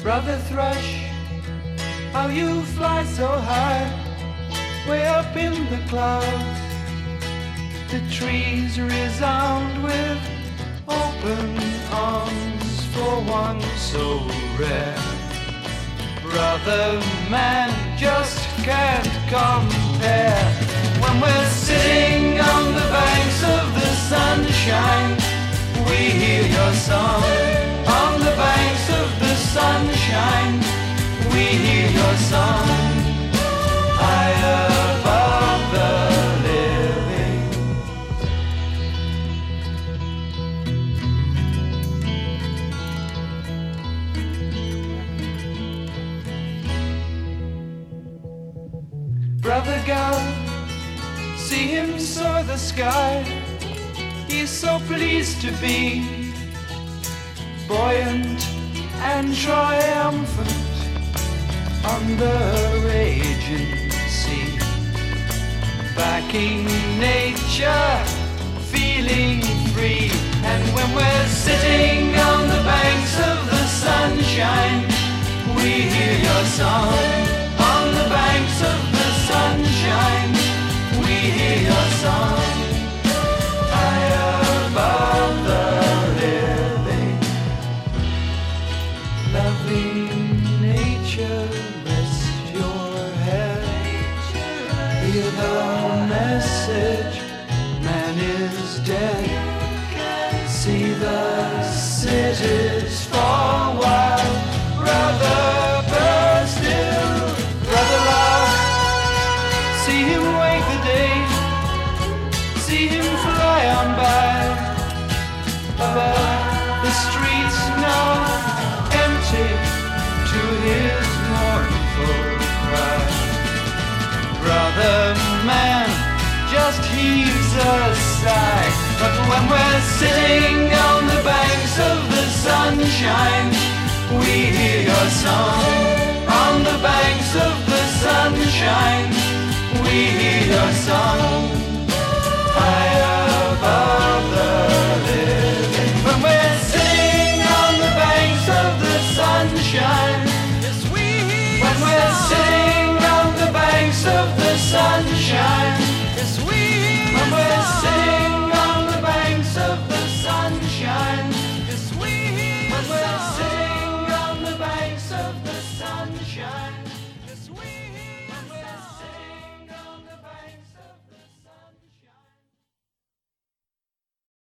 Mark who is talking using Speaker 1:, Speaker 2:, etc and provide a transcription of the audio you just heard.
Speaker 1: Brother thrush, how you fly so high, way up in the clouds. The trees resound with open arms for one so rare. Brother man just can't compare. When we're sitting on the banks of the sunshine, we hear your song. On the banks of the sunshine, we hear your song. High above the living. Brother Gal, see him soar the sky. He's so pleased to be buoyant and triumphant on the raging sea, backing nature, feeling free. And when we're sitting on the banks of the sunshine, we hear your song. On the banks of the sunshine, we hear your song. High above the living, loving nature, rest your head. Hear the message, man is dead. See the cities fall wild. Brother burn still, brother love. See him wake the day, see him fly on by. Above the streets now empty to his mournful cry. Brother man just heaves a sigh. But when we're sitting on the banks of the sunshine, we hear your song. On the banks of the sunshine, we hear your song.